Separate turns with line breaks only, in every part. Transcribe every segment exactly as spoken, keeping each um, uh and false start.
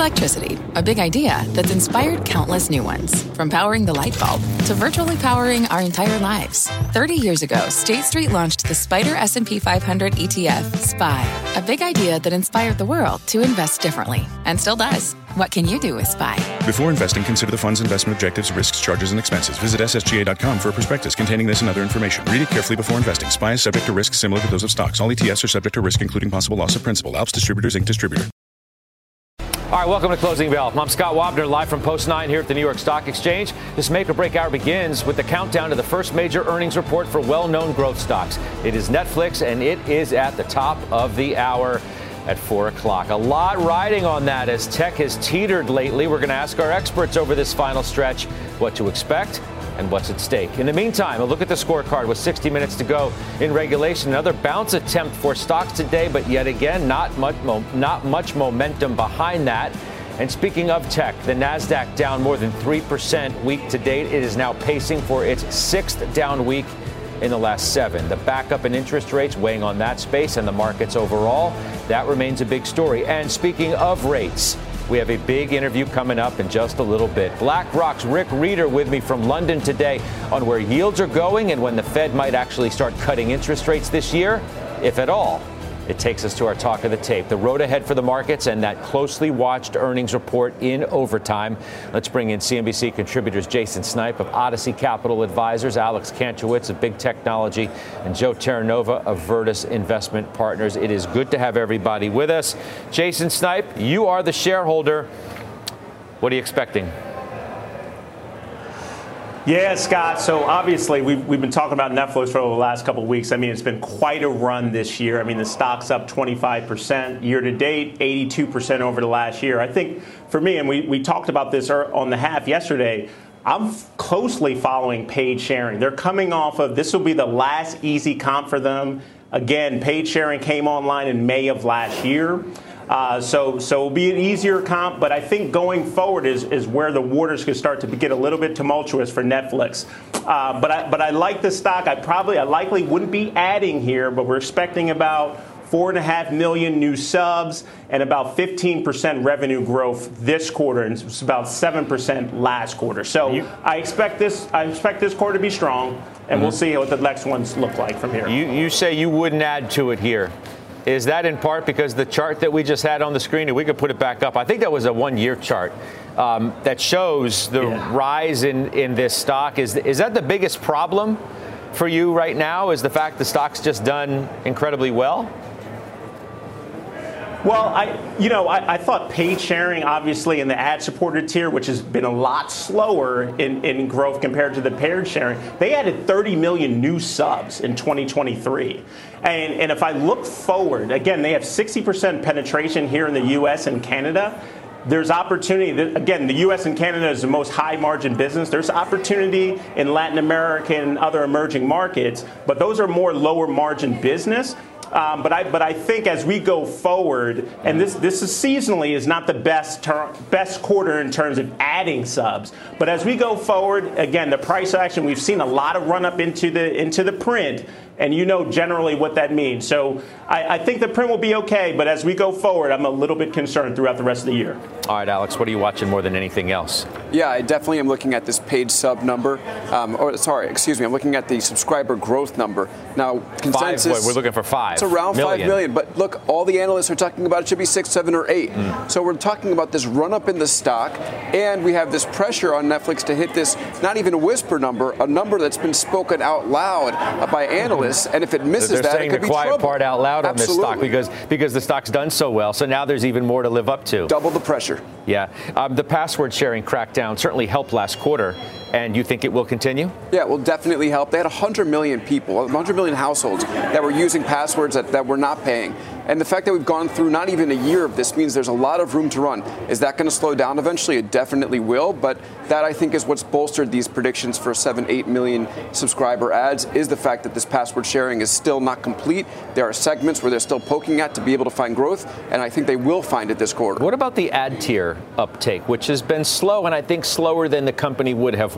Electricity, a big idea that's inspired countless new ones. From powering the light bulb to virtually powering our entire lives. thirty years ago, State Street launched the Spider S and P five hundred E T F, S P Y, a big idea that inspired the world to invest differently, and still does. What can you do with S P Y?
Before investing, consider the fund's investment objectives, risks, charges, and expenses. Visit S S G A dot com for a prospectus containing this and other information. Read it carefully before investing. S P Y is subject to risks similar to those of stocks. All E T Fs are subject to risk, including possible loss of principal. Alps Distributors, Incorporated Distributor.
All right, welcome to Closing Bell. I'm Scott Wapner, live from Post nine here at the New York Stock Exchange. This make or break hour begins with the countdown to the first major earnings report for well-known growth stocks. It is Netflix, and it is at the top of the hour at four o'clock. A lot riding on that as tech has teetered lately. We're going to ask our experts over this final stretch what to expect and what's at stake. In the meantime, a look at the scorecard with sixty minutes to go in regulation. Another bounce attempt for stocks today, but yet again, not much, mo- not much momentum behind that. And speaking of tech, the NASDAQ down more than three percent week to date. It is now pacing for its sixth down week in the last seven. The backup in interest rates weighing on that space and the markets overall, that remains a big story. And speaking of rates, we have a big interview coming up in just a little bit. BlackRock's Rick Reeder with me from London today on where yields are going and when the Fed might actually start cutting interest rates this year, if at all. It takes us to our talk of the tape, the road ahead for the markets and that closely watched earnings report in overtime. Let's bring in C N B C contributors Jason Snipe of Odyssey Capital Advisors, Alex Kantrowitz of Big Technology, and Joe Terranova of Virtus Investment Partners. It is good to have everybody with us. Jason Snipe, you are the shareholder. What are you expecting?
Yeah, Scott. So obviously we've, we've been talking about Netflix for the last couple of weeks. I mean, it's been quite a run this year. I mean, the stock's up twenty-five percent year to date, eighty-two percent over the last year. I think for me, and we, we talked about this on the half yesterday, I'm closely following paid sharing. They're coming off of, this will be the last easy comp for them. Again, paid sharing came online in May of last year. Uh, so so it'll be an easier comp, but I think going forward is, is where the waters could start to get a little bit tumultuous for Netflix. Uh, but I but I like the stock. I probably I likely wouldn't be adding here, but we're expecting about four and a half million new subs and about fifteen percent revenue growth this quarter, and it's about seven percent last quarter. So you, I expect this I expect this quarter to be strong, and mm-hmm. we'll see what the next ones look like from here.
You you say you wouldn't add to it here. Is that in part because the chart that we just had on the screen, and we could put it back up, I think that was a one-year chart um, that shows the yeah. rise in, in this stock. Is, is that the biggest problem for you right now, is the fact the stock's just done incredibly well?
Well, I, you know, I, I thought paid sharing, obviously, in the ad-supported tier, which has been a lot slower in, in growth compared to the paid sharing, they added thirty million new subs in twenty twenty-three. And, and if I look forward, again, they have sixty percent penetration here in the U S and Canada. There's opportunity. Again, the U S and Canada is the most high-margin business. There's opportunity in Latin America and other emerging markets, but those are more lower-margin business. Um, but I but I think as we go forward, and this this is seasonally is not the best ter- best quarter in terms of adding subs. But as we go forward, again, the price action, we've seen a lot of run up into the into the print, and you know generally what that means. So I, I think the print will be okay, but as we go forward, I'm a little bit concerned throughout the rest of the year.
All right, Alex, what are you watching more than anything else?
Yeah, I definitely am looking at this paid sub number. Um, or sorry, excuse me, I'm looking at the subscriber growth number. Now, consensus.
Five, we're looking for five.
It's around
million.
five million. But look, all the analysts are talking about it should be six, seven, or eight. Mm. So we're talking about this run up in the stock, and we have this pressure on Netflix to hit this, not even a whisper number, a number that's been spoken out loud by analysts. And if it misses
They're
that,
saying
it could
the
be
quiet
trouble.
part out loud
Absolutely.
on this stock because because the stock's done so well. So now there's even more to live up to.
Double the pressure.
Yeah. Um, the password sharing crackdown certainly helped last quarter. And you think it will continue?
Yeah, it will definitely help. They had one hundred million people, one hundred million households that were using passwords that, that were not paying. And the fact that we've gone through not even a year of this means there's a lot of room to run. Is that going to slow down eventually? It definitely will. But that, I think, is what's bolstered these predictions for seven, eight million subscriber ads, is the fact that this password sharing is still not complete. There are segments where they're still poking at to be able to find growth, and I think they will find it this quarter.
What about the ad tier uptake, which has been slow and I think slower than the company would have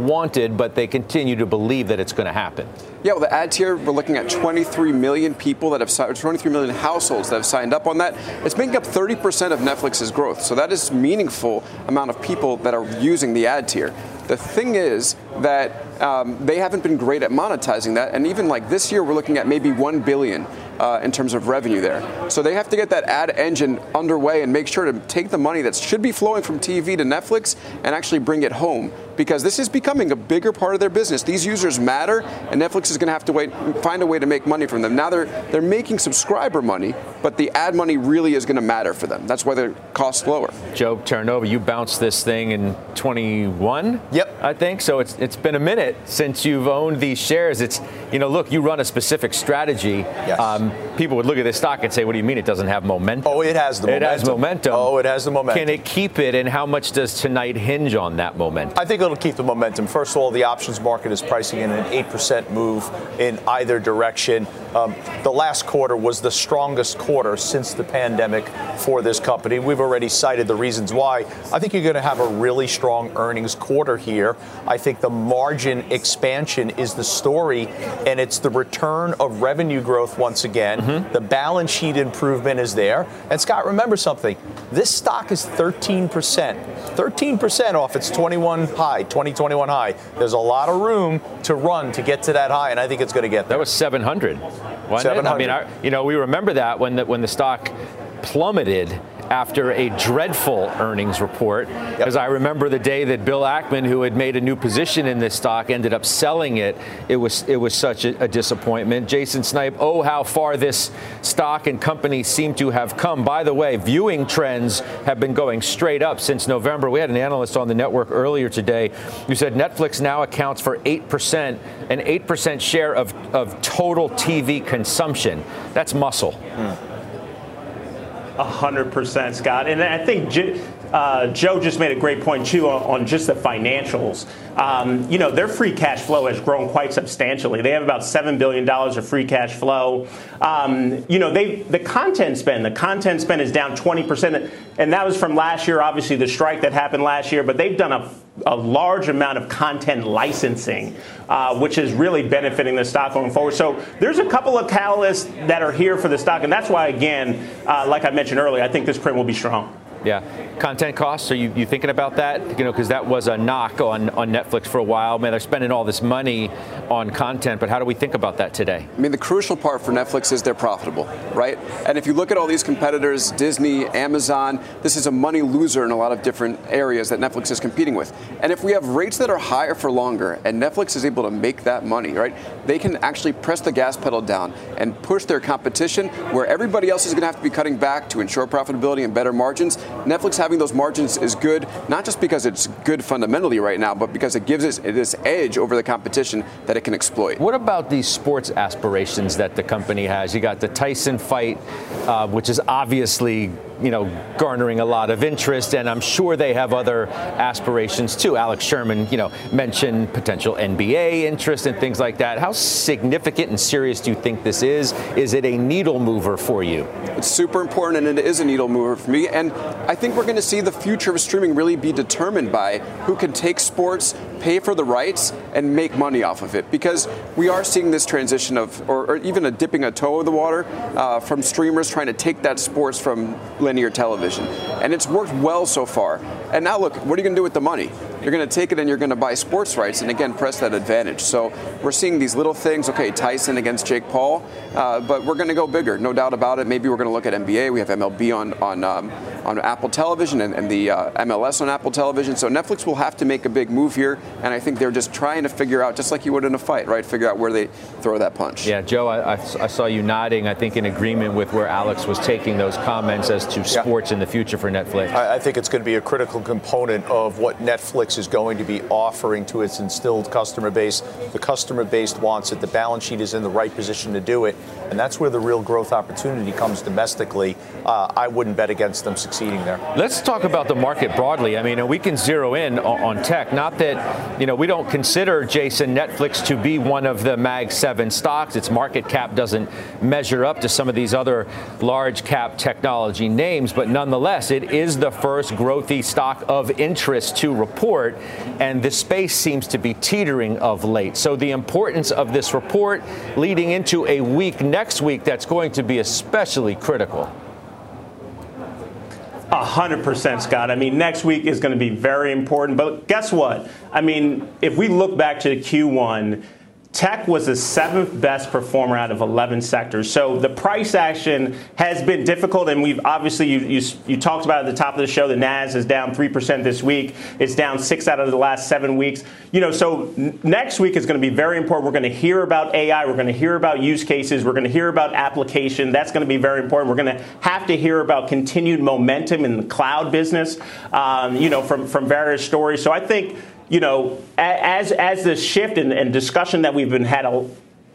wanted, but they continue to believe that it's going to happen.
Yeah, well, the ad tier, we're looking at twenty-three million people that have signed, twenty-three million households that have signed up on that. It's making up thirty percent of Netflix's growth. So that is a meaningful amount of people that are using the ad tier. The thing is that um, they haven't been great at monetizing that. And even like this year, we're looking at maybe one billion uh, in terms of revenue there. So they have to get that ad engine underway and make sure to take the money that should be flowing from T V to Netflix and actually bring it home, because this is becoming a bigger part of their business. These users matter, and Netflix is going to have to wait, find a way to make money from them. Now they're they're making subscriber money, but the ad money really is going to matter for them. That's why their costs lower.
Joe Terranova, you bounced this thing in twenty-one.
Yep,
I think so. It's it's been a minute since you've owned these shares. It's you know, look, you run a specific strategy.
Yes.
Um, people would look at this stock and say, "What do you mean it doesn't have momentum?"
Oh, it has the momentum.
It has momentum.
Oh, it has the momentum.
Can it keep it, and how much does tonight hinge on that momentum?
I think it'll keep the momentum. First of all, the options market is pricing in an eight percent move in either direction. Um, the last quarter was the strongest quarter since the pandemic for this company. We've already cited the reasons why. I think you're going to have a really strong earnings quarter here. I think the margin expansion is the story, and it's the return of revenue growth once again. Mm-hmm. The balance sheet improvement is there. And Scott, remember something. This stock is thirteen percent. thirteen percent off its twenty-one high, twenty twenty-one high. There's a lot of room to run to get to that high, and I think it's going to get there.
That was seven hundred. Wasn't it? I mean, I, you know, we remember that when the, when the stock plummeted after a dreadful earnings report, because yep. I remember the day that Bill Ackman, who had made a new position in this stock, ended up selling it. It was it was such a, a disappointment. Jason Snipe, oh, how far this stock and company seem to have come. By the way, viewing trends have been going straight up since November. We had an analyst on the network earlier today who said Netflix now accounts for eight percent, an eight percent share of, of total T V consumption. That's muscle. Mm.
A hundred percent, Scott. And I think uh, Joe just made a great point, too, on, on just the financials. Um, you know, their free cash flow has grown quite substantially. They have about seven billion dollars of free cash flow. Um, you know, they the content spend, the content spend is down twenty percent. And that was from last year, obviously, the strike that happened last year. But they've done a, a large amount of content licensing, uh, which is really benefiting the stock going forward. So there's a couple of catalysts that are here for the stock. And that's why, again, uh, like I mentioned earlier, I think this print will be strong.
Yeah. Content costs, are you, you thinking about that? You know, because that was a knock on, on Netflix for a while. Man, they're spending all this money on content, but how do we think about that today?
I mean, the crucial part for Netflix is they're profitable, right? And if you look at all these competitors, Disney, Amazon, this is a money loser in a lot of different areas that Netflix is competing with. And if we have rates that are higher for longer and Netflix is able to make that money, right, they can actually press the gas pedal down and push their competition where everybody else is going to have to be cutting back to ensure profitability and better margins. Netflix having those margins is good, not just because it's good fundamentally right now, but because it gives it this edge over the competition that it can exploit.
What about these sports aspirations that the company has? You got the Tyson fight, uh, which is obviously, you know, garnering a lot of interest, and I'm sure they have other aspirations too. Alex Sherman, you know, mentioned potential N B A interest and things like that. How significant and serious do you think this is? Is it a needle mover for you?
It's super important, and it is a needle mover for me. And I think we're going to see the future of streaming really be determined by who can take sports, pay for the rights, and make money off of it. Because we are seeing this transition of, or, or even a dipping a toe in the water uh, from streamers trying to take that sports from linear television. And it's worked well so far. And now look, what are you going to do with the money? You're going to take it and you're going to buy sports rights and again press that advantage. So we're seeing these little things. Okay, Tyson against Jake Paul, uh, but we're going to go bigger, no doubt about it. Maybe we're going to look at N B A. We have M L B on on um, on Apple Television and, and the uh, M L S on Apple Television. So Netflix will have to make a big move here, and I think they're just trying to figure out, just like you would in a fight, right? Figure out where they throw that punch.
Yeah, Joe, I, I saw you nodding. I think in agreement with where Alex was taking those comments as to sports yeah. in the future for Netflix.
I, I think it's going to be a critical component of what Netflix is going to be offering to its instilled customer base. The customer base wants it. The balance sheet is in the right position to do it. And that's where the real growth opportunity comes domestically. Uh, I wouldn't bet against them succeeding there.
Let's talk about the market broadly. I mean, we can zero in on, on tech. Not that, you know, we don't consider, Jason, Netflix to be one of the Mag seven stocks. Its market cap doesn't measure up to some of these other large cap technology names. But nonetheless, it is the first growthy stock of interest to report. report, and the space seems to be teetering of late. So the importance of this report leading into a week next week that's going to be especially critical.
A hundred percent, Scott. I mean, next week is going to be very important. But guess what? I mean, if we look back to Q one, tech was the seventh best performer out of eleven sectors. So the price action has been difficult, and we've obviously, you, you, you talked about at the top of the show, the N A S is down three percent this week. It's down six out of the last seven weeks. You know, so n- next week is going to be very important. We're going to hear about A I. We're going to hear about use cases. We're going to hear about application. That's going to be very important. We're going to have to hear about continued momentum in the cloud business, um, you know, from, from various stories. So I think, you know, as as the shift and, and discussion that we've been had a,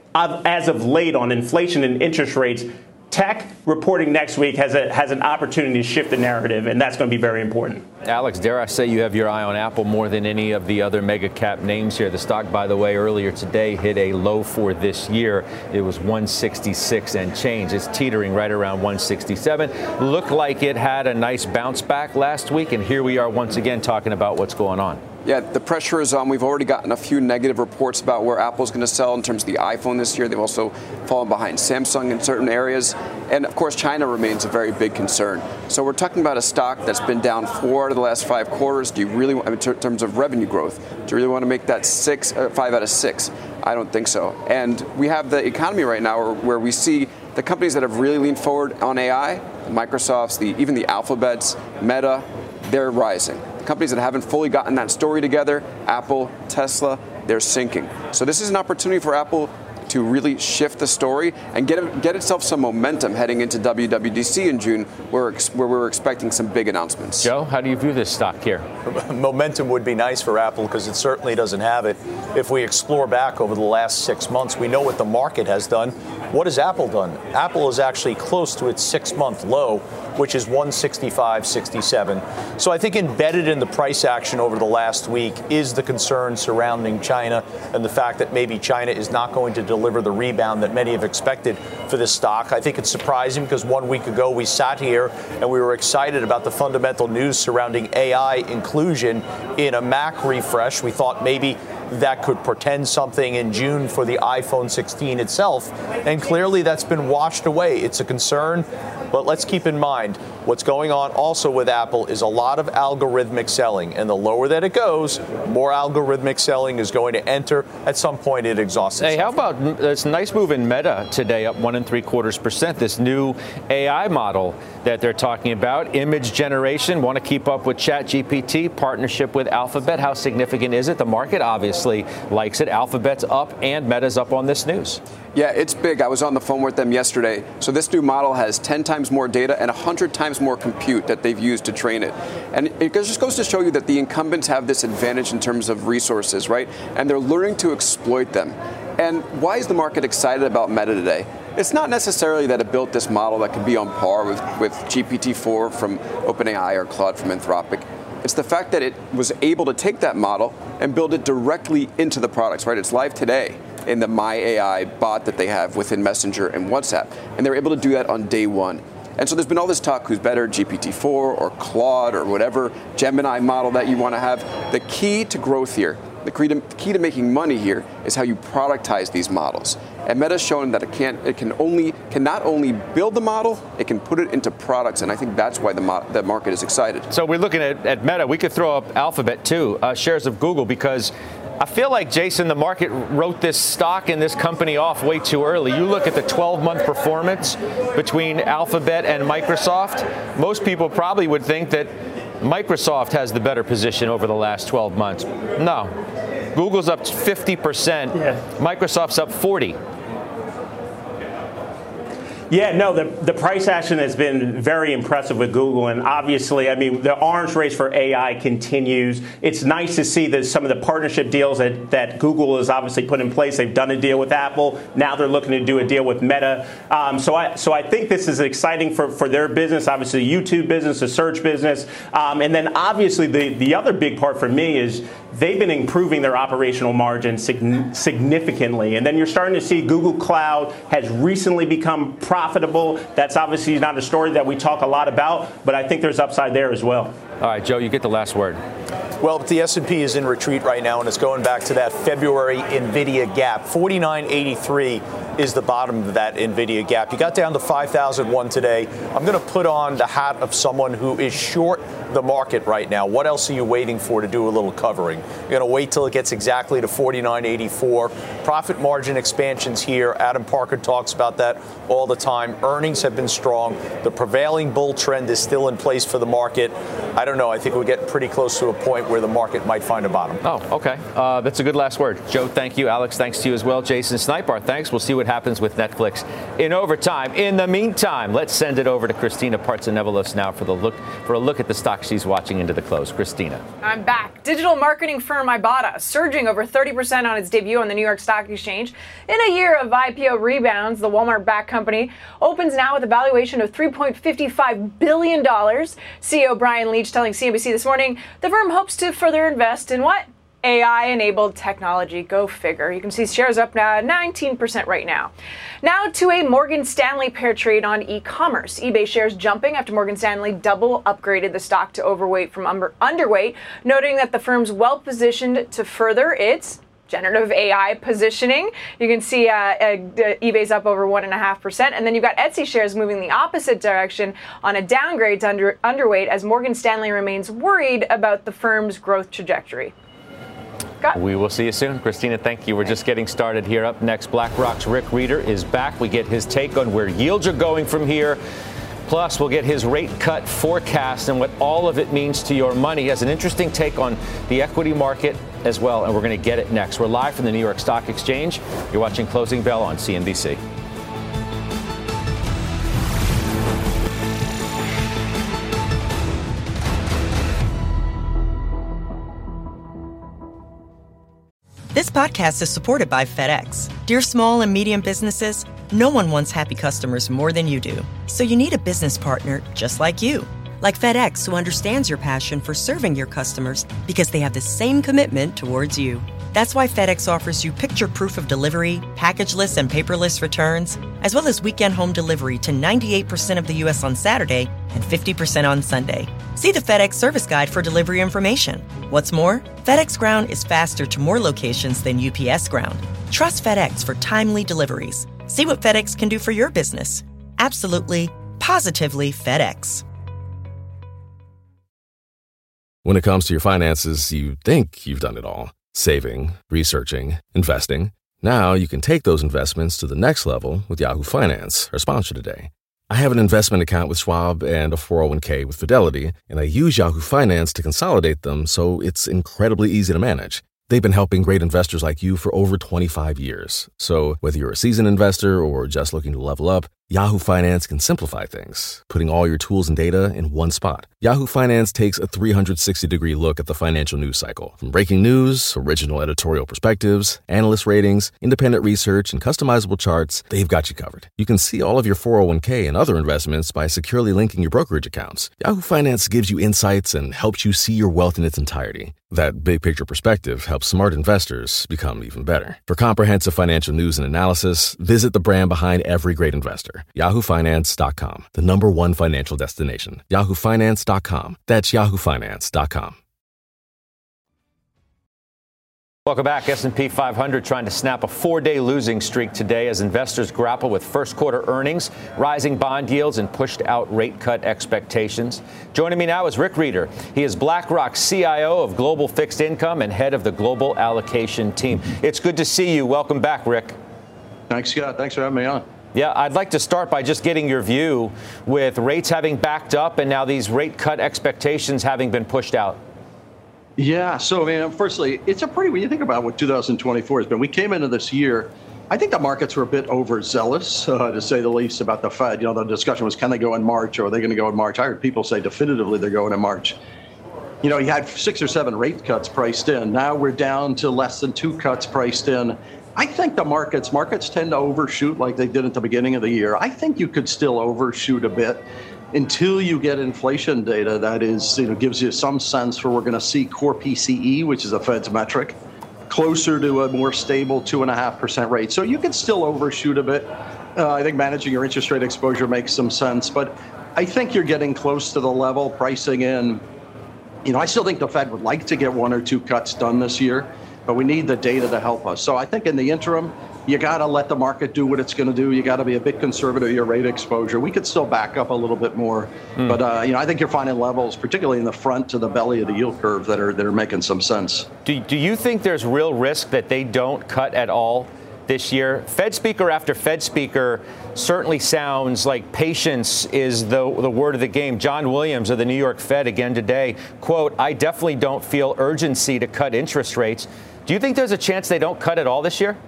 as of late on inflation and interest rates, tech reporting next week has a has an opportunity to shift the narrative, and that's going to be very important.
Alex, dare I say you have your eye on Apple more than any of the other mega cap names here. The stock, by the way, earlier today hit a low for this year. It was one sixty-six and change. It's teetering right around one sixty-seven. Looked like it had a nice bounce back last week, and here we are once again talking about what's going on.
Yeah, the pressure is on. We've already gotten a few negative reports about where Apple's going to sell in terms of the iPhone this year. They've also fallen behind Samsung in certain areas. And, of course, China remains a very big concern. So we're talking about a stock that's been down four out of the last five quarters. Do you really, in terms of revenue growth, do you really want to make that six, uh, five out of six? I don't think so. And we have the economy right now where, where we see the companies that have really leaned forward on A I, the Microsofts, the, even the Alphabets, Meta, they're rising. Companies that haven't fully gotten that story together, Apple, Tesla, they're sinking. So this is an opportunity for Apple to really shift the story and get it, get itself some momentum heading into W W D C in June, where, where we're expecting some big announcements.
Joe, how do you view this stock here?
Momentum would be nice for Apple because it certainly doesn't have it. If we explore back over the last six months, we know what the market has done. What has Apple done? Apple is actually close to its six-month low, which is one sixty-five sixty-seven. So I think embedded in the price action over the last week is the concern surrounding China and the fact that maybe China is not going to deliver the rebound that many have expected for this stock. I think it's surprising because one week ago we sat here and we were excited about the fundamental news surrounding A I inclusion in a Mac refresh. We thought maybe that could portend something in June for the iPhone sixteen itself. And clearly that's been washed away. It's a concern, but let's keep in mind what's going on also with Apple is a lot of algorithmic selling. And the lower that it goes, more algorithmic selling is going to enter. At some point, it exhausts itself.
Hey, how about this nice move in Meta today, up one and three quarters percent, this new A I model that they're talking about, image generation, want to keep up with ChatGPT, partnership with Alphabet. How significant is it? The market obviously likes it. Alphabet's up and Meta's up on this news.
Yeah, it's big. I was on the phone with them yesterday. So this new model has ten times more data and one hundred times more compute that they've used to train it. And it just goes to show you that the incumbents have this advantage in terms of resources, right? And they're learning to exploit them. And why is the market excited about Meta today? It's not necessarily that it built this model that could be on par with, with G P T four from OpenAI or Claude from Anthropic. It's the fact that it was able to take that model and build it directly into the products, right? It's live today in the My A I bot that they have within Messenger and WhatsApp. And they're able to do that on day one. And so there's been all this talk, who's better, G P T four or Claude or whatever Gemini model that you want to have. The key to growth here, the key to, the key to making money here is how you productize these models. And Meta's shown that it can't, it can only, can not only build the model, it can put it into products. And I think that's why the, mo- the market is excited.
So we're looking at, at Meta. We could throw up Alphabet too, uh, shares of Google, because I feel like, Jason, the market wrote this stock and this company off way too early. You look at the twelve-month performance between Alphabet and Microsoft. Most people probably would think that Microsoft has the better position over the last twelve months. No. Google's up fifty percent. Yeah. Microsoft's up forty.
Yeah, no, the, the price action has been very impressive with Google. And obviously, I mean, the arms race for A I continues. It's nice to see that some of the partnership deals that, that Google has obviously put in place. They've done a deal with Apple. Now they're looking to do a deal with Meta. Um, so I so I think this is exciting for, for their business, obviously the YouTube business, the search business. Um, and then obviously the, the other big part for me is they've been improving their operational margin sig- significantly. And then you're starting to see Google Cloud has recently become profitable. That's obviously not a story that we talk a lot about, but I think there's upside there as well.
All right, Joe, you get the last word.
Well, the S and P is in retreat right now, and it's going back to that February NVIDIA gap. forty-nine eighty-three is the bottom of that NVIDIA gap. You got down to five thousand one today. I'm going to put on the hat of someone who is short the market right now. What else are you waiting for to do a little covering? You're going to wait till it gets exactly to forty-nine eighty-four. Profit margin expansions here. Adam Parker talks about that all the time. Earnings have been strong. The prevailing bull trend is still in place for the market. I don't know. I think we're getting pretty close to a point where the market might find a bottom.
Oh, okay. Uh, that's a good last word. Joe, thank you. Alex, thanks to you as well. Jason Snipar, thanks. We'll see what happens with Netflix in overtime. In the meantime, let's send it over to Christina Partsenevelos now for the look for a look at the stock she's watching into the close. Christina.
I'm back. Digital marketing firm Ibotta surging over thirty percent on its debut on the New York Stock Exchange. In a year of I P O rebounds, the Walmart-backed company opens now with a valuation of three point five five billion dollars. C E O Brian Leach telling C N B C this morning the firm hopes to further invest in what? A I-enabled technology. Go figure. You can see shares up now nineteen percent right now. Now to a Morgan Stanley pair trade on e-commerce. eBay shares jumping after Morgan Stanley double upgraded the stock to overweight from under- underweight, noting that the firm's well-positioned to further its generative A I positioning. You can see uh, uh, eBay's up over one and a half percent, and then you've got Etsy shares moving the opposite direction on a downgrade to under, underweight as Morgan Stanley remains worried about the firm's growth trajectory. Scott.
We will see you soon. Christina, thank you. We're just getting started here. Up next, BlackRock's Rick Rieder is back. We get his take on where yields are going from here. Plus, we'll get his rate cut forecast and what all of it means to your money. He has an interesting take on the equity market as well, and we're going to get it next. We're live from the New York Stock Exchange. You're watching Closing Bell on C N B C.
This podcast is supported by FedEx. Dear small and medium businesses, no one wants happy customers more than you do. So you need a business partner just like you. Like FedEx, who understands your passion for serving your customers because they have the same commitment towards you. That's why FedEx offers you picture proof of delivery, packageless and paperless returns, as well as weekend home delivery to ninety-eight percent of the U S on Saturday and fifty percent on Sunday. See the FedEx service guide for delivery information. What's more, FedEx Ground is faster to more locations than U P S Ground. Trust FedEx for timely deliveries. See what FedEx can do for your business. Absolutely, positively FedEx.
When it comes to your finances, you think you've done it all. Saving, researching, investing. Now you can take those investments to the next level with Yahoo Finance, our sponsor today. I have an investment account with Schwab and a four oh one k with Fidelity, and I use Yahoo Finance to consolidate them so it's incredibly easy to manage. They've been helping great investors like you for over twenty-five years. So whether you're a seasoned investor or just looking to level up, Yahoo Finance can simplify things, putting all your tools and data in one spot. Yahoo Finance takes a three hundred sixty degree look at the financial news cycle. From breaking news, original editorial perspectives, analyst ratings, independent research, and customizable charts, they've got you covered. You can see all of your four oh one k and other investments by securely linking your brokerage accounts. Yahoo Finance gives you insights and helps you see your wealth in its entirety. That big picture perspective helps smart investors become even better. For comprehensive financial news and analysis, visit the brand behind every great investor. yahoo finance dot com, the number one financial destination. yahoo finance dot com. That's yahoo finance dot com.
Welcome back. S and P five hundred trying to snap a four-day losing streak today as investors grapple with first-quarter earnings, rising bond yields, and pushed-out rate cut expectations. Joining me now is Rick Rieder. He is BlackRock's C I O of Global Fixed Income and head of the Global Allocation Team. It's good to see you. Welcome back, Rick.
Thanks, Scott. Thanks for having me on.
Yeah, I'd like to start by just getting your view with rates having backed up and now these rate cut expectations having been pushed out.
Yeah, so, I mean, firstly, it's a pretty, when you think about what two thousand twenty-four has been, we came into this year, I think the markets were a bit overzealous, uh, to say the least, about the Fed. You know, the discussion was, can they go in March or are they going to go in March? I heard people say definitively they're going in March. You know, you had six or seven rate cuts priced in. Now we're down to less than two cuts priced in. I think the markets, markets tend to overshoot like they did at the beginning of the year. I think you could still overshoot a bit until you get inflation data that is, you know, gives you some sense for we're going to see core P C E, which is a Fed's metric, closer to a more stable two and a half percent rate. So you could still overshoot a bit. Uh, I think managing your interest rate exposure makes some sense, but I think you're getting close to the level pricing in You know, I still think the Fed would like to get one or two cuts done this year, but we need the data to help us. So I think in the interim, you got to let the market do what it's going to do. You got to be a bit conservative with your rate exposure. We could still back up a little bit more, mm. but uh, you know, I think you're finding levels, particularly in the front to the belly of the yield curve, that are that are making some sense.
Do Do you think there's real risk that they don't cut at all this year? Fed speaker after Fed speaker certainly sounds like patience is the the word of the game. John Williams of the New York Fed again today, quote, "I definitely don't feel urgency to cut interest rates." Do you think there's a chance they don't cut at all this year?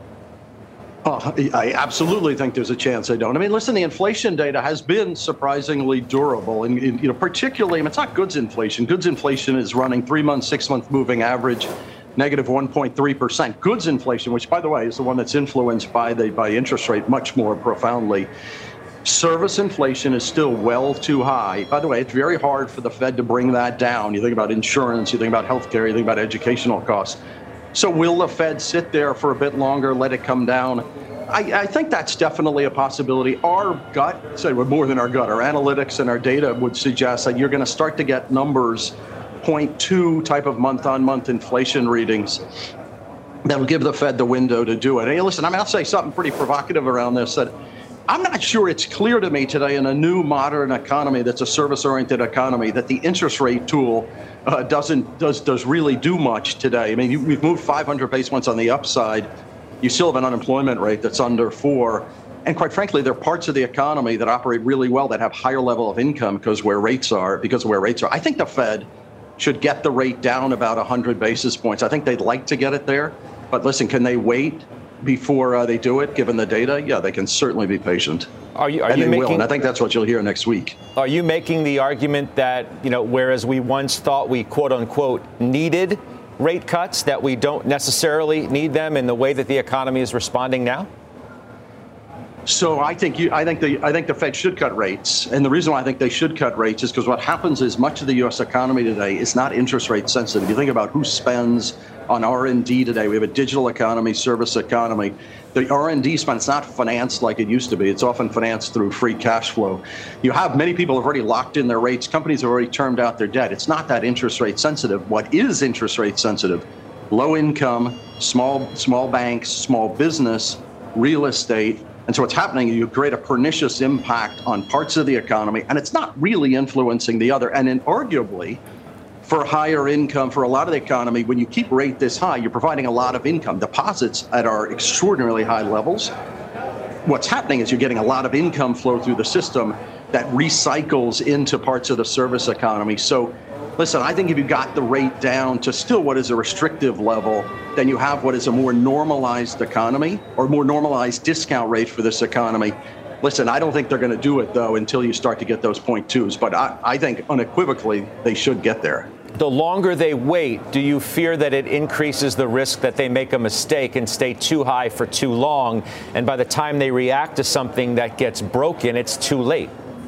Oh, I absolutely think there's a chance they don't. I mean, listen, the inflation data has been surprisingly durable, and you know, particularly, I mean, it's not goods inflation. Goods inflation is running three-month, six-month moving average, negative one point three percent. Goods inflation, which, by the way, is the one that's influenced by the by interest rate much more profoundly. Service inflation is still well too high. By the way, it's very hard for the Fed to bring that down. You think about insurance, you think about healthcare, you think about educational costs. So will the Fed sit there for a bit longer, let it come down? I, I think that's definitely a possibility. Our gut, say we're more than our gut, our analytics and our data would suggest that you're going to start to get numbers, zero point two type of month-on-month inflation readings that'll give the Fed the window to do it. Hey, listen, I mean, I'll say something pretty provocative around this, that I'm not sure it's clear to me today in a new modern economy that's a service-oriented economy that the interest rate tool uh, doesn't does does really do much today. I mean, you, we've moved five hundred basis points on the upside. You still have an unemployment rate that's under four. And quite frankly, there are parts of the economy that operate really well that have higher level of income because where rates are, because of where rates are. I think the Fed should get the rate down about one hundred basis points. I think they'd like to get it there. But listen, can they wait before uh, they do it, given the data? Yeah, they can certainly be patient.
Are you, are
and
you
they
making,
will, and I think that's what you'll hear next week.
Are you making the argument that, you know, whereas we once thought we, quote unquote, needed rate cuts, that we don't necessarily need them in the way that the economy is responding now?
So I think you, I think the I think the Fed should cut rates, and the reason why I think they should cut rates is because what happens is much of the U S economy today is not interest rate sensitive. You think about who spends on R and D today. We have a digital economy, service economy. The R and D spend, it's not financed like it used to be. It's often financed through free cash flow. You have many people have already locked in their rates. Companies have already termed out their debt. It's not that interest rate sensitive. What is interest rate sensitive? Low income, small small banks, small business, real estate. And so what's happening is you create a pernicious impact on parts of the economy, and it's not really influencing the other. And then arguably, for higher income, for a lot of the economy, when you keep rate this high, you're providing a lot of income. Deposits at our extraordinarily high levels. What's happening is you're getting a lot of income flow through the system that recycles into parts of the service economy. So listen, I think if you got the rate down to still what is a restrictive level, then you have what is a more normalized economy or more normalized discount rate for this economy. Listen, I don't think they're going to do it, though, until you start to get those point twos. But I, I think unequivocally they should get there.
The longer they wait, do you fear that it increases the risk that they make a mistake and stay too high for too long? And by the time they react to something that gets broken, it's too late?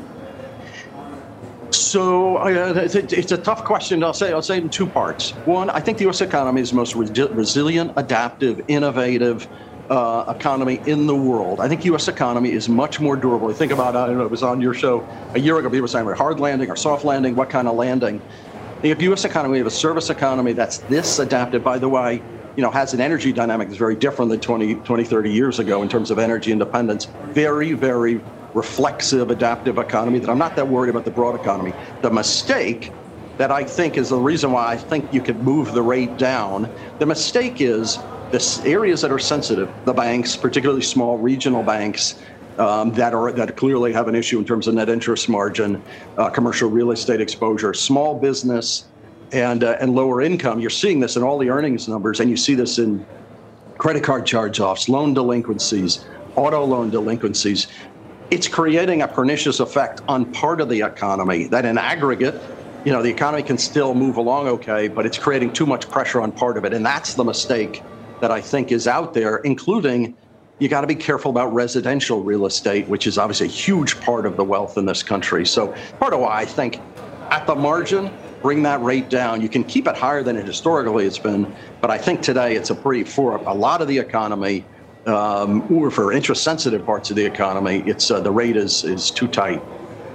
So uh, it's, a, it's a tough question. I'll say I'll say it in two parts. One, I think the U S economy is the most re- resilient, adaptive, innovative uh, economy in the world. I think the U S economy is much more durable. You think about, I don't know, it was on your show a year ago, people were saying, hard landing or soft landing, what kind of landing? The U S economy, we have a service economy that's this adaptive, by the way, you know, has an energy dynamic that's very different than twenty, twenty, thirty years ago in terms of energy independence. Very, very reflexive, adaptive economy that I'm not that worried about the broad economy. The mistake that I think is the reason why I think you could move the rate down, the mistake is the areas that are sensitive, the banks, particularly small regional banks, um, that are that clearly have an issue in terms of net interest margin, uh, commercial real estate exposure, small business, and uh, and lower income. You're seeing this in all the earnings numbers, and you see this in credit card charge-offs, loan delinquencies, auto loan delinquencies. It's creating a pernicious effect on part of the economy that in aggregate, you know, the economy can still move along okay, but it's creating too much pressure on part of it. And that's the mistake that I think is out there, including you got to be careful about residential real estate, which is obviously a huge part of the wealth in this country. So part of why I think at the margin, bring that rate down. You can keep it higher than it historically has been, but I think today it's a pretty, for a lot of the economy, Um, or for interest-sensitive parts of the economy, it's uh, the rate is is too tight.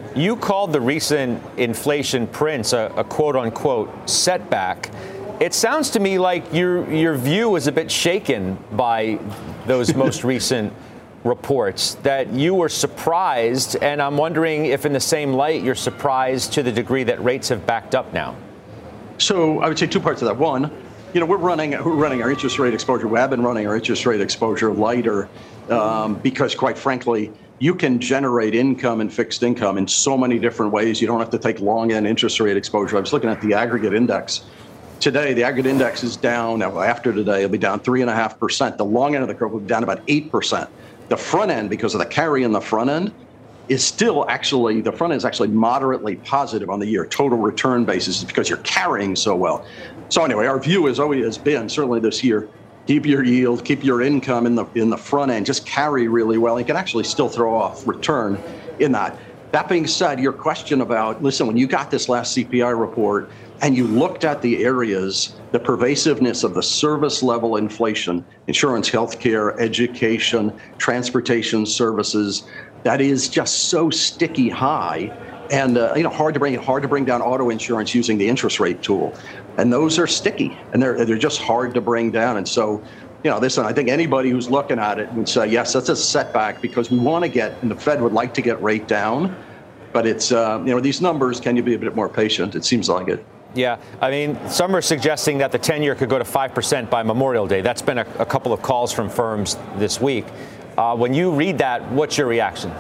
You called the recent inflation prints a, a quote-unquote setback. It sounds to me like your your view is a bit shaken by those most recent reports, that you were surprised, and I'm wondering if in the same light you're surprised to the degree that rates have backed up now.
So I would say two parts of that. One, you know, we're running we're running our interest rate exposure. We have been running our interest rate exposure lighter um, because, quite frankly, you can generate income and fixed income in so many different ways. You don't have to take long end interest rate exposure. I was looking at the aggregate index. Today, the aggregate index is down. After today, it'll be down three and a half percent. The long end of the curve will be down about eight percent. The front end, because of the carry in the front end, is still actually, the front end is actually moderately positive on the year, total return basis, because you're carrying so well. So anyway, our view has always has been, certainly this year, keep your yield, keep your income in the in the front end, just carry really well. You can actually still throw off return in that. That being said, your question about, listen, when you got this last C P I report and you looked at the areas, the pervasiveness of the service level inflation, insurance, healthcare, education, transportation services, that is just so sticky high and uh, you know hard to bring hard to bring down auto insurance using the interest rate tool. And those are sticky and they're they're just hard to bring down. And so, you know, listen, I think anybody who's looking at it would say, yes, that's a setback because we want to get, and the Fed would like to get rate down, but it's, uh, you know, these numbers, can you be a bit more patient? It seems like it.
Yeah, I mean, some are suggesting that the ten-year could go to five percent by Memorial Day. That's been a, a couple of calls from firms this week. Uh, when you read that, what's your reaction?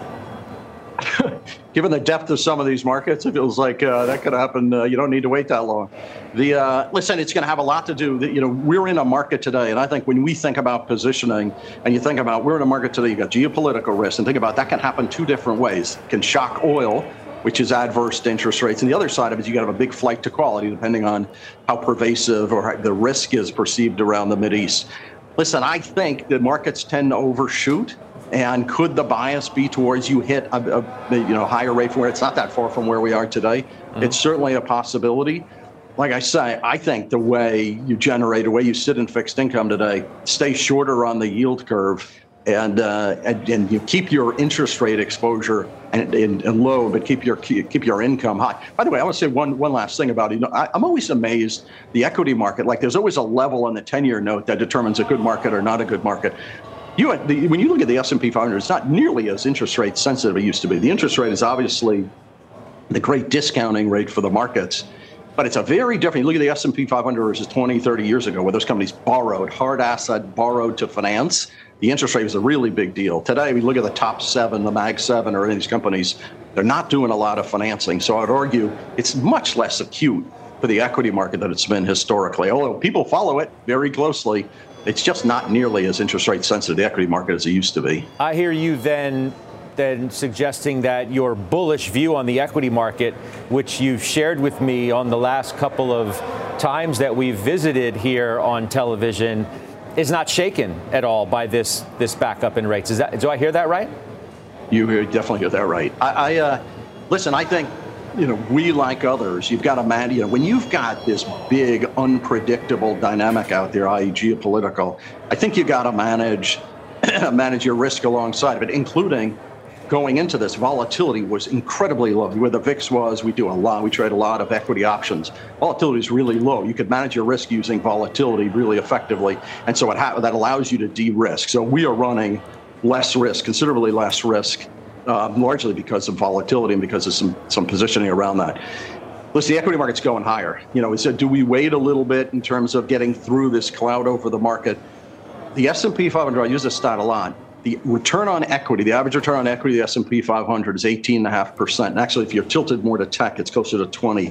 Given the depth of some of these markets, it feels like uh, that could happen. Uh, you don't need to wait that long. The uh, listen, it's going to have a lot to do. You know, we're in a market today, and I think when we think about positioning, and you think about we're in a market today, you got geopolitical risk, and think about that can happen two different ways. It can shock oil, which is adverse to interest rates, and the other side of it is you got to have a big flight to quality, depending on how pervasive or how the risk is perceived around the Mideast. Listen, I think the markets tend to overshoot. And could the bias be towards you hit a, a you know higher rate from where it's not that far from where we are today? Mm-hmm. It's certainly a possibility. Like I say, I think the way you generate, the way you sit in fixed income today, stay shorter on the yield curve, and uh, and, and you keep your interest rate exposure and, and, and low, but keep your keep your income high. By the way, I want to say one one last thing about it. You know, I, I'm always amazed the equity market. Like there's always a level on the ten-year note that determines a good market or not a good market. You, the, when you look at the S and P five hundred, it's not nearly as interest rate sensitive as it used to be. The interest rate is obviously the great discounting rate for the markets, but it's a very different. You look at the S and P five hundred versus twenty, thirty years ago, where those companies borrowed, hard asset borrowed to finance. The interest rate was a really big deal. Today, we look at the top seven, the Mag seven, or any of these companies, they're not doing a lot of financing. So I'd argue it's much less acute for the equity market than it's been historically. Although people follow it very closely, it's just not nearly as interest rate sensitive, the equity market, as it used to be.
I hear you then then suggesting that your bullish view on the equity market, which you've shared with me on the last couple of times that we've visited here on television, is not shaken at all by this this backup in rates. Is that, do I hear that right?
You hear, definitely hear that right. I, I uh, listen, I think, you know, we, like others, you've got to manage, you know, when you've got this big, unpredictable dynamic out there, that is geopolitical, I think you got to manage, manage your risk alongside of it, including going into this. Volatility was incredibly low. Where the V I X was, we do a lot, we trade a lot of equity options. Volatility is really low. You could manage your risk using volatility really effectively. And so it ha- that allows you to de-risk. So we are running less risk, considerably less risk, Uh, largely because of volatility and because of some some positioning around that. Listen, the equity market's going higher. You know, we said, do we wait a little bit in terms of getting through this cloud over the market? The S and P five hundred, I use this stat a lot. The return on equity, the average return on equity of the S and P five hundred is eighteen point five percent. And actually, if you're tilted more to tech, it's closer to twenty.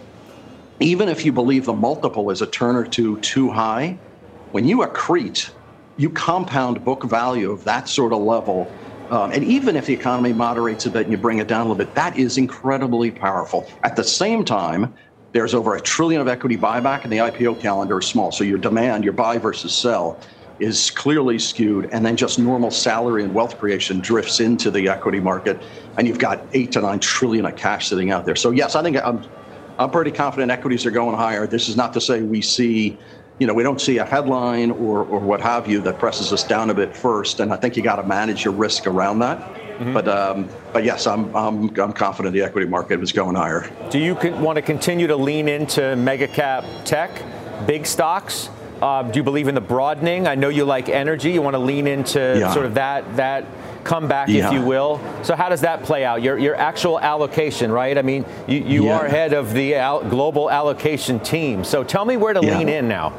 Even if you believe the multiple is a turn or two too high, when you accrete, you compound book value of that sort of level. Um, and even if the economy moderates a bit and you bring it down a little bit, that is incredibly powerful. At the same time, there's over a trillion of equity buyback, and the I P O calendar is small. So your demand, your buy versus sell, is clearly skewed. And then just normal salary and wealth creation drifts into the equity market. And you've got eight to nine trillion of cash sitting out there. So yes, I think I'm, I'm pretty confident equities are going higher. This is not to say we see, you know, we don't see a headline or, or what have you that presses us down a bit first. And I think you got to manage your risk around that. Mm-hmm. But um, but yes, I'm, I'm I'm confident the equity market is going higher.
Do you con- want to continue to lean into mega cap tech, big stocks? Uh, do you believe in the broadening? I know you like energy. You want to lean into yeah. sort of that that comeback, yeah. if you will. So how does that play out? Your your actual allocation, right? I mean, you, you yeah. are head of the al- global allocation team. So tell me where to yeah. lean in now.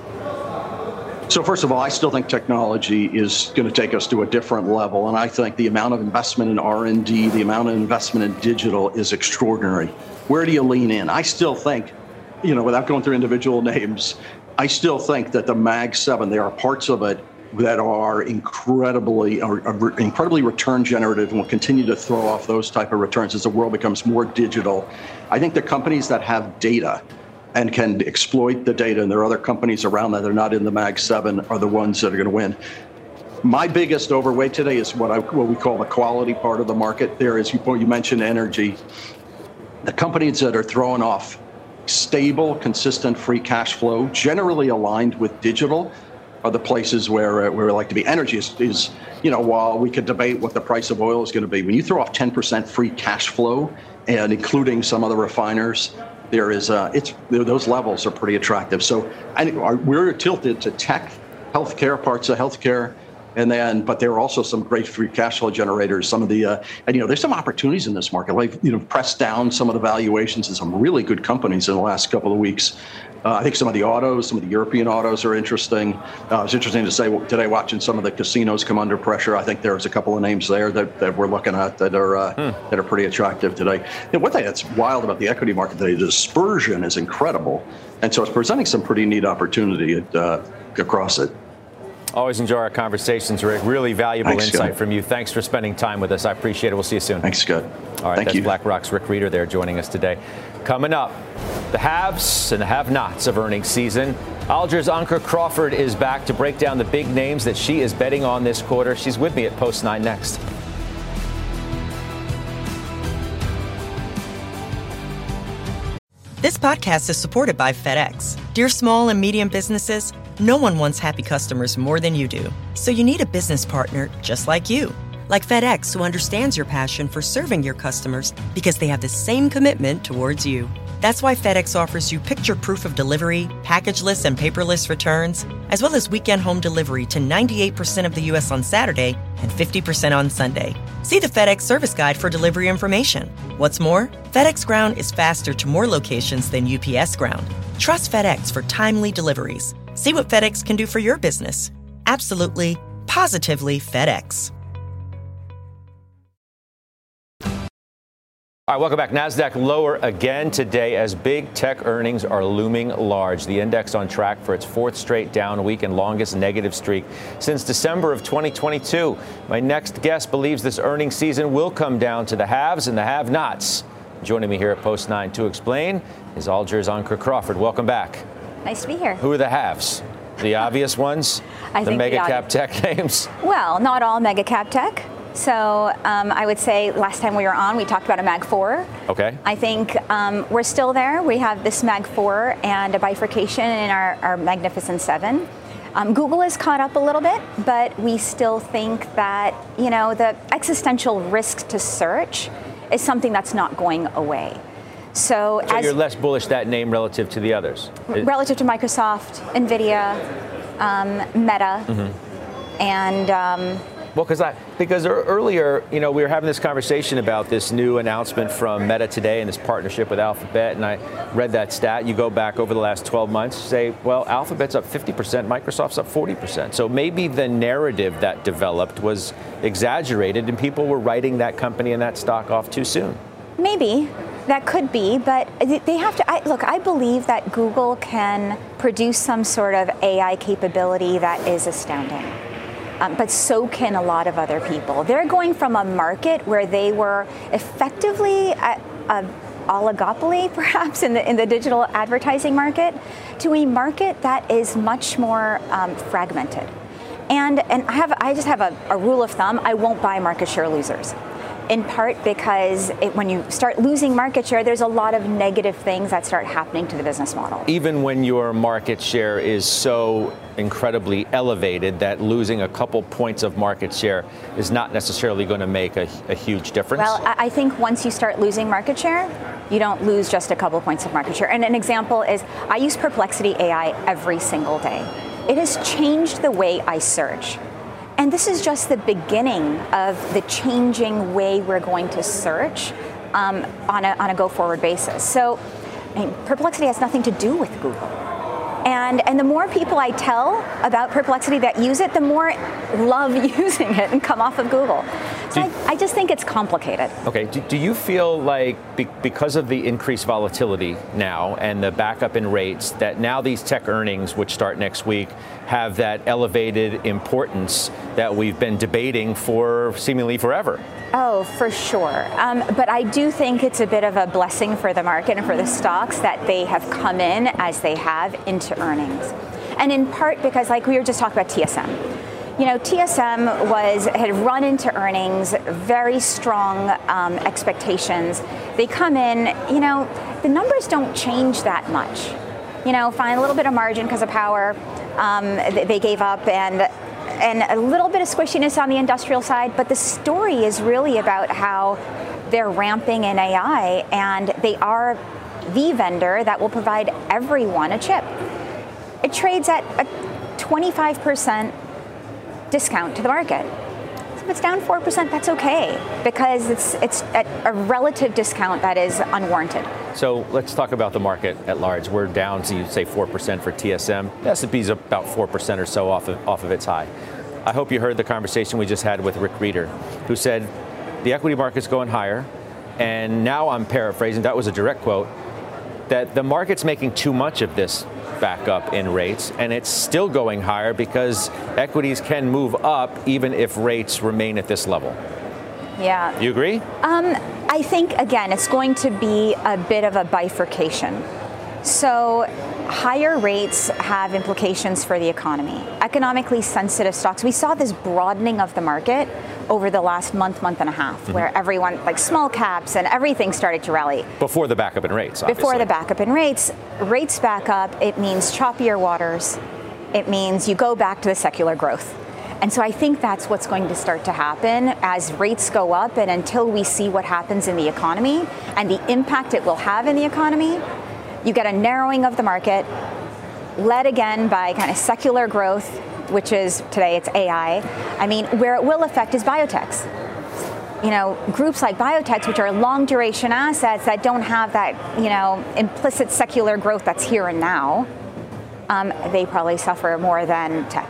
So first of all, I still think technology is going to take us to a different level. And I think the amount of investment in R and D, the amount of investment in digital is extraordinary. Where do you lean in? I still think, you know, without going through individual names, I still think that the Mag seven, there are parts of it that are incredibly, are, are incredibly return generative and will continue to throw off those type of returns as the world becomes more digital. I think the companies that have data and can exploit the data, and there are other companies around that that are not in the Mag seven, are the ones that are going to win. My biggest overweight today is what I what we call the quality part of the market. There is, you, you mentioned energy. The companies that are throwing off stable, consistent free cash flow, generally aligned with digital, are the places where, uh, where we like to be. Energy is, is, you know, while we could debate what the price of oil is going to be, when you throw off ten percent free cash flow, and including some other refiners, there is, uh, it's those levels are pretty attractive. So I, we're tilted to tech, healthcare, parts of healthcare, and then, but there are also some great free cash flow generators. Some of the, uh, and you know, there's some opportunities in this market. Like, you know, pressed down some of the valuations in some really good companies in the last couple of weeks. Uh, I think some of the autos, some of the European autos are interesting. Uh, it's interesting to say today, watching some of the casinos come under pressure. I think there's a couple of names there that, that we're looking at that are uh, hmm. that are pretty attractive today. And one thing that's wild about the equity market today, the dispersion is incredible, and so it's presenting some pretty neat opportunity at, uh, across it.
Always enjoy our conversations, Rick. Really valuable
Thanks,
insight
Scott.
from you. Thanks for spending time with us. I appreciate it. We'll see you soon.
Thanks, Scott.
All right,
Thank
that's
you.
BlackRock's Rick Rieder there joining us today. Coming up, the haves and the have-nots of earnings season. Alger's Ankur Crawford is back to break down the big names that she is betting on this quarter. She's with me at Post nine next.
This podcast is supported by FedEx. Dear small and medium businesses, no one wants happy customers more than you do. So you need a business partner just like you. Like FedEx, who understands your passion for serving your customers because they have the same commitment towards you. That's why FedEx offers you picture proof of delivery, packageless and paperless returns, as well as weekend home delivery to ninety-eight percent of the U S on Saturday and fifty percent on Sunday. See the FedEx service guide for delivery information. What's more, FedEx Ground is faster to more locations than U P S Ground. Trust FedEx for timely deliveries. See what FedEx can do for your business. Absolutely, positively FedEx.
All right, welcome back. NASDAQ lower again today as big tech earnings are looming large. The index on track for its fourth straight down week and longest negative streak since December of twenty twenty-two. My next guest believes this earnings season will come down to the haves and the have-nots. Joining me here at Post nine to explain is Alger's Ankur Crawford. Welcome back.
Nice to be here.
Who are the haves? The obvious ones?
I
the
think
mega
the
cap tech names?
Well, not all mega cap tech. So um, I would say last time we were on, we talked about a Mag four.
Okay.
I think um, we're still there. We have this Mag four and a bifurcation in our, our Magnificent seven. Um, Google has caught up a little bit, but we still think that, you know, the existential risk to search is something that's not going away. So,
so
as
you're less bullish that name relative to the others?
Relative to Microsoft, NVIDIA, um, Meta, mm-hmm. and... Um,
Well, because I because earlier, you know, we were having this conversation about this new announcement from Meta today and this partnership with Alphabet, and I read that stat. You go back over the last twelve months, say, well, Alphabet's up fifty percent, Microsoft's up forty percent. So maybe the narrative that developed was exaggerated, and people were writing that company and that stock off too soon.
Maybe. That could be, but they have to, I, look, I believe that Google can produce some sort of A I capability that is astounding. Um, but so can a lot of other people. They're going from a market where they were effectively a, a oligopoly, perhaps, in the in the digital advertising market, to a market that is much more um, fragmented. And and I have I just have a, a rule of thumb: I won't buy market share losers. in part because it, when you start losing market share, there's a lot of negative things that start happening to the business model.
Even when your market share is so incredibly elevated that losing a couple points of market share is not necessarily going to make a, a huge difference?
Well, I think once you start losing market share, you don't lose just a couple points of market share. And an example is I use Perplexity A I every single day. It has changed the way I search. And this is just the beginning of the changing way we're going to search um, on a, on a go-forward basis. So I mean, Perplexity has nothing to do with Google. And, and the more people I tell about Perplexity that use it, the more love using it and come off of Google. So I, I just think it's complicated.
Okay, do, do you feel like be, because of the increased volatility now and the backup in rates, that now these tech earnings, which start next week, have that elevated importance that we've been debating for seemingly forever?
Oh, for sure. Um, but I do think it's a bit of a blessing for the market and for the stocks that they have come in as they have into earnings. And in part because, like we were just talking about T S M. You know, T S M was had run into earnings, very strong um, expectations. They come in, you know, the numbers don't change that much. You know, find a little bit of margin because of power. Um, they gave up and and a little bit of squishiness on the industrial side, but the story is really about how they're ramping in A I and they are the vendor that will provide everyone a chip. It trades at a twenty-five percent discount to the market. So if it's down four percent, that's okay because it's it's at a relative discount that is unwarranted.
So let's talk about the market at large. We're down, so you say four percent for T S M. The S and P's about four percent or so off of, off of its high. I hope you heard the conversation we just had with Rick Reeder, who said the equity market's going higher, and now I'm paraphrasing, that was a direct quote, that the market's making too much of this backup in rates, and it's still going higher because equities can move up even if rates remain at this level.
Yeah.
You agree?
Um, I think, again, it's going to be a bit of a bifurcation. So higher rates have implications for the economy. Economically sensitive stocks, we saw this broadening of the market over the last month, month and a half, mm-hmm. where everyone, like small caps and everything started to rally.
Before the backup in rates, obviously.
Before the backup in rates. Rates back up, it means choppier waters. It means you go back to the secular growth. And so I think that's what's going to start to happen as rates go up and until we see what happens in the economy and the impact it will have in the economy, you get a narrowing of the market, led again by kind of secular growth, which is today it's A I. I mean, where it will affect is biotechs. You know, groups like biotechs, which are long duration assets that don't have that, you know, implicit secular growth that's here and now, um, they probably suffer more than tech.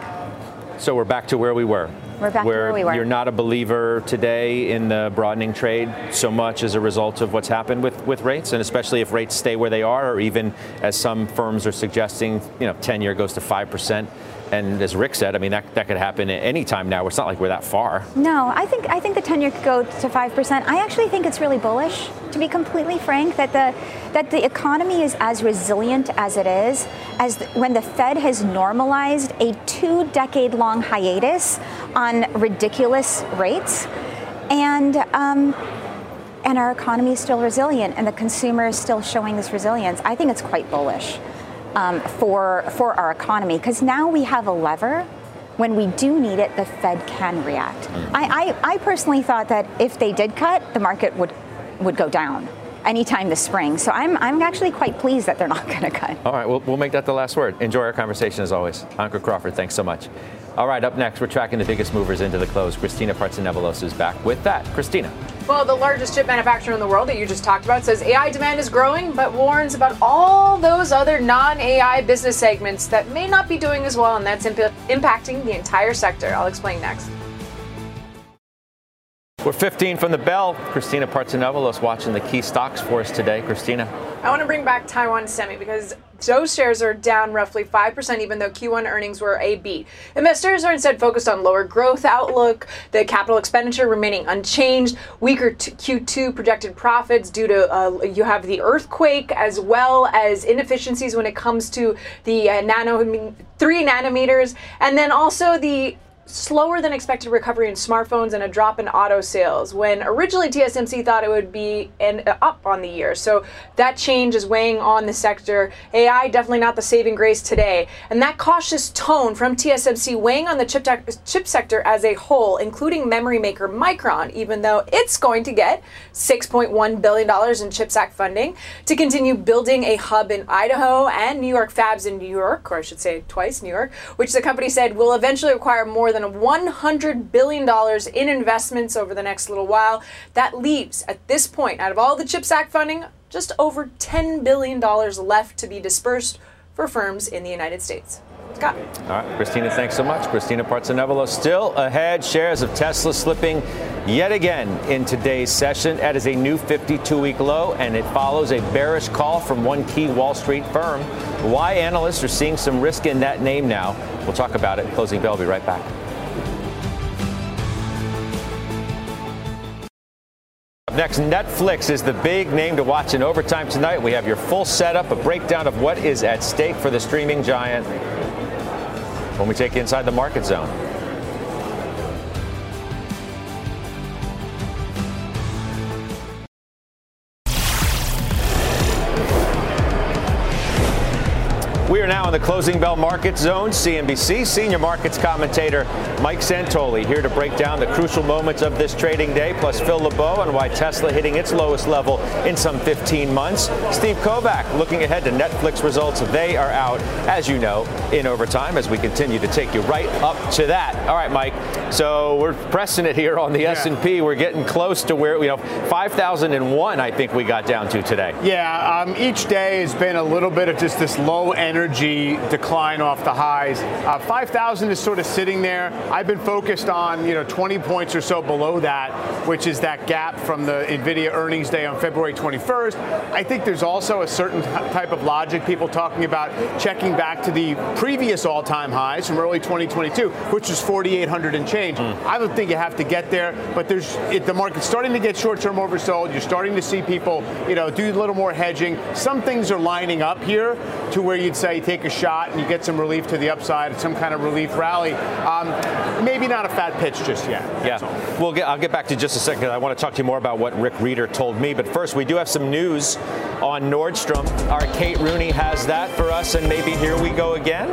So we're back to where we were.
We're back
where
to where we were.
You're not a believer today in the broadening trade so much as a result of what's happened with, with rates, and especially if rates stay where they are, or even as some firms are suggesting, you know, ten-year goes to five percent. And as Rick said, I mean, that, that could happen at any time now. It's not like we're that far.
No, I think I think the ten-year could go to five percent. I actually think it's really bullish, to be completely frank, that the that the economy is as resilient as it is, as the, when the Fed has normalized a two-decade-long hiatus on ridiculous rates, and um, and our economy is still resilient, and the consumer is still showing this resilience. I think it's quite bullish. Um, for for our economy, because now we have a lever. When we do need it, the Fed can react. I, I, I personally thought that if they did cut, the market would would go down anytime this spring. So I'm I'm actually quite pleased that they're not going to cut.
All right, we'll, we'll make that the last word. Enjoy our conversation as always. Ankur Crawford, thanks so much. All right, up next, we're tracking the biggest movers into the close. Christina Partsinevelos is back with that. Christina.
Well, the largest chip manufacturer in the world that you just talked about says A I demand is growing, but warns about all those other non-A I business segments that may not be doing as well, and that's imp- impacting the entire sector. I'll explain next.
We're fifteen from the bell. Christina Partsinevelos watching the key stocks for us today. Christina.
I want to bring back Taiwan Semi because those shares are down roughly five percent, even though Q one earnings were a beat. Investors are instead focused on lower growth outlook, the capital expenditure remaining unchanged, weaker t- Q two projected profits due to uh, you have the earthquake, as well as inefficiencies when it comes to the uh, nano three nanometers, and then also the slower than expected recovery in smartphones and a drop in auto sales, when originally T S M C thought it would be an up on the year. So that change is weighing on the sector. A I definitely not the saving grace today. And that cautious tone from T S M C weighing on the chip, tech, chip sector as a whole, including memory maker Micron, even though it's going to get six point one billion dollars in CHIPS Act funding to continue building a hub in Idaho and New York fabs in New York, or I should say twice New York, which the company said will eventually require more than one hundred billion dollars in investments over the next little while. That leaves, at this point, out of all the CHIPS Act funding, just over ten billion dollars left to be dispersed for firms in the United States. Scott.
All right, Christina, thanks so much. Christina Partsinevelos still ahead. Shares of Tesla slipping yet again in today's session. That is a new fifty-two week low, and it follows a bearish call from one key Wall Street firm. Why analysts are seeing some risk in that name now. We'll talk about it. Closing bell. I'll be right back. Up next, Netflix is the big name to watch in overtime tonight. We have your full setup, a breakdown of what is at stake for the streaming giant when we take you inside the market zone. We are now in the closing bell market zone. C N B C senior markets commentator Mike Santoli here to break down the crucial moments of this trading day, plus Phil LeBeau on why Tesla hitting its lowest level in some fifteen months. Steve Kovac looking ahead to Netflix results. They are out, as you know, in overtime as we continue to take you right up to that. All right, Mike. So we're pressing it here on the yeah. S and P. We're getting close to where, you know, five thousand one, I think we got down to today.
Yeah, um, each day has been a little bit of just this low energy decline off the highs. Uh, five thousand is sort of sitting there. I've been focused on, you know, twenty points or so below that, which is that gap from the NVIDIA earnings day on February twenty-first. I think there's also a certain type of logic, people talking about checking back to the previous all-time highs from early twenty twenty-two, which was forty-eight hundred and change. Mm. I don't think you have to get there, but there's it, the market's starting to get short-term oversold. You're starting to see people, you know, do a little more hedging. Some things are lining up here to where you'd say take a shot and you get some relief to the upside, some kind of relief rally. Um, maybe not a fat pitch just yet.
Yeah, we'll get, I'll get back to you in just a second. I want to talk to you more about what Rick Reeder told me. But first, we do have some news on Nordstrom. Our Kate Rooney has that for us, and maybe here we go again.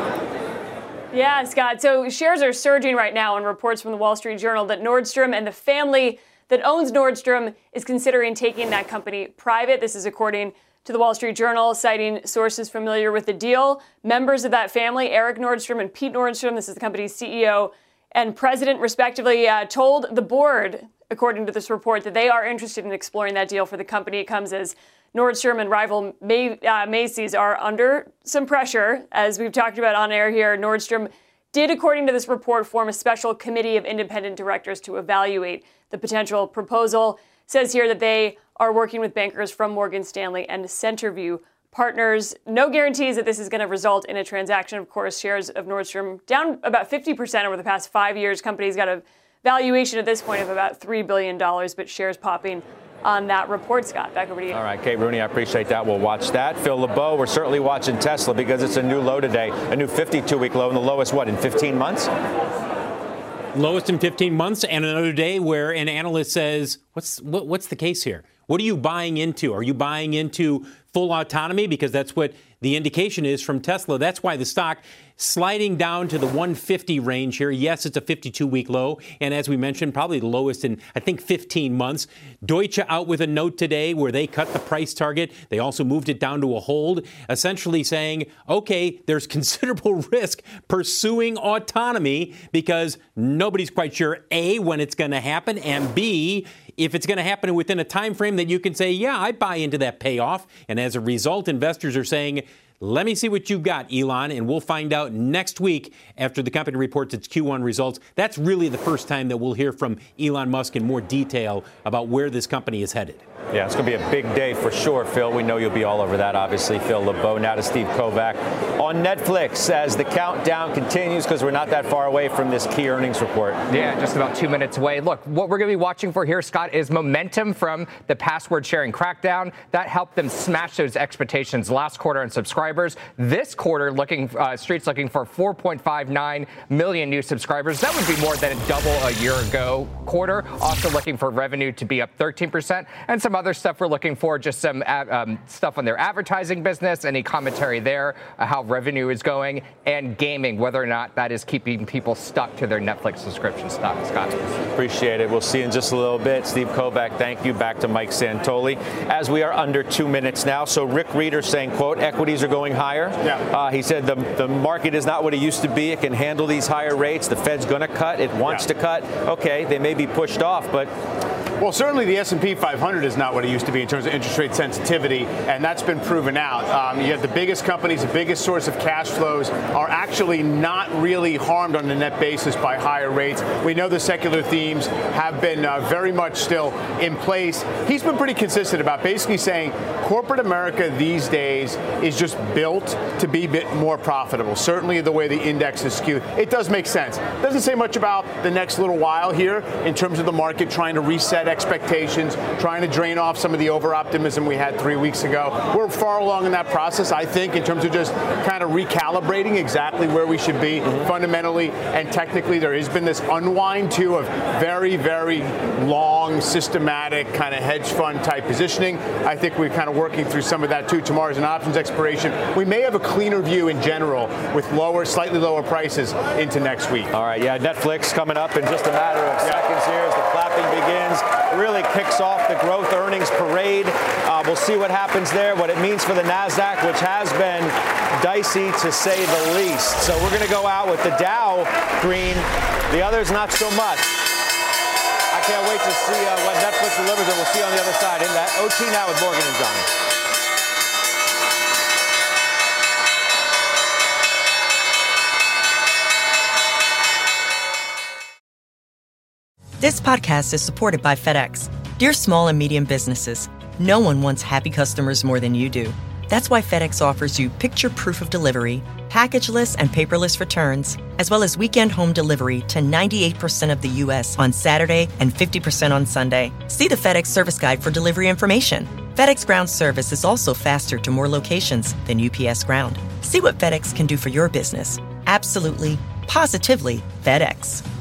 Yeah, Scott. So shares are surging right now on reports from the Wall Street Journal that Nordstrom and the family that owns Nordstrom is considering taking that company private. This is according to the Wall Street Journal, citing sources familiar with the deal. Members of that family, Eric Nordstrom and Pete Nordstrom, this is the company's C E O and president, respectively, uh, told the board, according to this report, that they are interested in exploring that deal for the company. It comes as Nordstrom and rival May, uh, Macy's are under some pressure. As we've talked about on air here, Nordstrom did, according to this report, form a special committee of independent directors to evaluate the potential proposal. It says here that they are working with bankers from Morgan Stanley and Centerview Partners. No guarantees that this is going to result in a transaction. Of course, shares of Nordstrom down about fifty percent over the past five years. Company's got a valuation at this point of about three billion dollars, but shares popping on that report. Scott, back over to you.
All right, Kate Rooney, I appreciate that. We'll watch that. Phil LeBeau, we're certainly watching Tesla because it's a new low today, a new fifty-two week low, and the lowest, what, in fifteen months?
Lowest in fifteen months, and another day where an analyst says, what's what, what's the case here? What are you buying into? Are you buying into full autonomy? Because that's what the indication is from Tesla. That's why the stock sliding down to the one fifty range here. Yes, it's a fifty-two week low. And as we mentioned, probably the lowest in, I think, fifteen months. Deutsche out with a note today where they cut the price target. They also moved it down to a hold, essentially saying, OK, there's considerable risk pursuing autonomy because nobody's quite sure, A, when it's going to happen, and B, if it's going to happen within a time frame that you can say, yeah, I buy into that payoff. And as a result, investors are saying, let me see what you've got, Elon, and we'll find out next week after the company reports its Q one results. That's really the first time that we'll hear from Elon Musk in more detail about where this company is headed.
Yeah, it's going to be a big day for sure, Phil. We know you'll be all over that, obviously. Phil LeBeau. Now to Steve Kovac on Netflix as the countdown continues because we're not that far away from this key earnings report.
Yeah, just about two minutes away. Look, what we're going to be watching for here, Scott, is momentum from the password sharing crackdown. That helped them smash those expectations last quarter and subscribe. subscribers. This quarter, looking uh, Street's looking for four point five nine million new subscribers. That would be more than double a year ago quarter. Also looking for revenue to be up thirteen percent. And some other stuff we're looking for, just some um, stuff on their advertising business, any commentary there, uh, how revenue is going, and gaming, whether or not that is keeping people stuck to their Netflix subscription stock. Scott.
Appreciate it. We'll see you in just a little bit. Steve Kovach, thank you. Back to Mike Santoli. As we are under two minutes now, so Rick Reeder saying, quote, equities are going higher. Yeah. Uh, he said the, the market is not what it used to be. It can handle these higher rates. The Fed's going to cut. It wants yeah. to cut. Okay, they may be pushed off, but...
Well, certainly the S and P five hundred is not what it used to be in terms of interest rate sensitivity, and that's been proven out. Um, you have the biggest companies, the biggest source of cash flows are actually not really harmed on a net basis by higher rates. We know the secular themes have been uh, very much still in place. He's been pretty consistent about basically saying corporate America these days is just built to be a bit more profitable. Certainly the way the index is skewed. It does make sense. Doesn't say much about the next little while here in terms of the market trying to reset expectations, trying to drain off some of the over-optimism we had three weeks ago. We're far along in that process, I think, in terms of just kind of recalibrating exactly where we should be mm-hmm. fundamentally and technically. There has been this unwind, too, of very, very long, systematic kind of hedge fund type positioning. I think we're kind of working through some of that, too. Tomorrow's an options expiration. We may have a cleaner view in general with lower, slightly lower prices into next week.
All right, yeah, Netflix coming up in just a matter of yeah. seconds here as the clapping begins. Really kicks off the growth earnings parade. Uh, we'll see what happens there, what it means for the NASDAQ, which has been dicey to say the least. So we're going to go out with the Dow green, the others not so much. I can't wait to see uh, what Netflix delivers, and we'll see on the other side. In that O T now with Morgan and Johnny.
This podcast is supported by FedEx. Dear small and medium businesses, no one wants happy customers more than you do. That's why FedEx offers you picture proof of delivery, packageless and paperless returns, as well as weekend home delivery to ninety-eight percent of the U S on Saturday and fifty percent on Sunday. See the FedEx service guide for delivery information. FedEx Ground service is also faster to more locations than U P S Ground. See what FedEx can do for your business. Absolutely, positively FedEx.